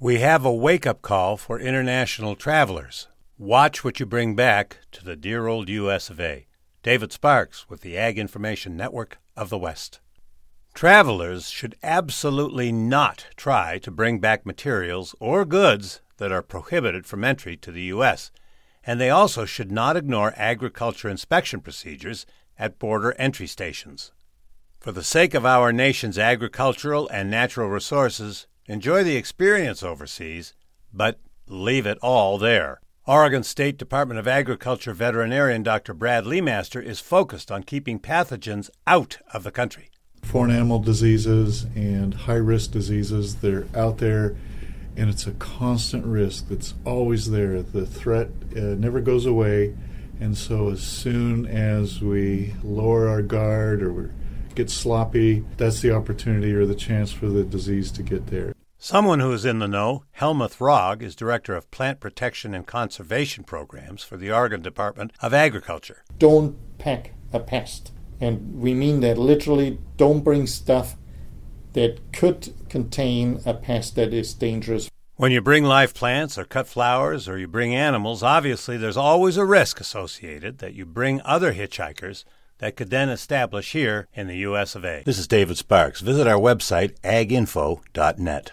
We have a wake-up call for international travelers. Watch what you bring back to the dear old U.S. of A. David Sparks with the Ag Information Network of the West. Travelers should absolutely not try to bring back materials or goods that are prohibited from entry to the U.S., and they also should not ignore agriculture inspection procedures at border entry stations. For the sake of our nation's agricultural and natural resources, enjoy the experience overseas, but leave it all there. Oregon State Department of Agriculture veterinarian Dr. Brad Leemaster is focused on keeping pathogens out of the country. Foreign animal diseases and high-risk diseases, they're out there, and it's a constant risk that's always there. The threat never goes away, and so as soon as we lower our guard or get sloppy, that's the opportunity or the chance for the disease to get there. Someone who is in the know, Helmuth Rogg, is Director of Plant Protection and Conservation Programs for the Oregon Department of Agriculture. Don't pack a pest. And we mean that literally. Don't bring stuff that could contain a pest that is dangerous. When you bring live plants or cut flowers or you bring animals, obviously there's always a risk associated that you bring other hitchhikers that could then establish here in the U.S. of A. This is David Sparks. Visit our website, aginfo.net.